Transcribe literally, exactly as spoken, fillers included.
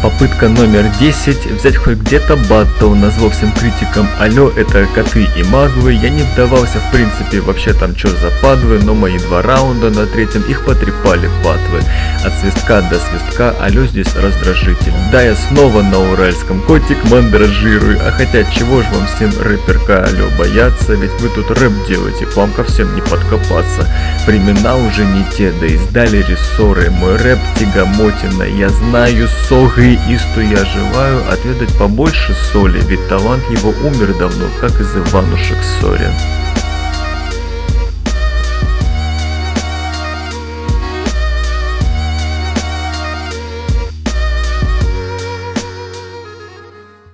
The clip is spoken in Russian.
Попытка номер десять, взять хоть где-то баттл, назвал всем критикам: алло, это коты и маглы. Я не вдавался в принципе вообще там чё за падлы, но мои два раунда на третьем их потрепали патлы. От свистка до свистка, алло, здесь раздражитель. Да, я снова на уральском, котик мандражирую. А хотя чего ж вам всем рэперка алло бояться, ведь вы тут рэп делаете, к вам ко всем не подкопаться. Времена уже не те, да издали рессоры, мой рэп тягомотина, я знаю согы, исту я желаю отведать побольше соли, ведь талант его умер давно, как из Иванушек Сорин.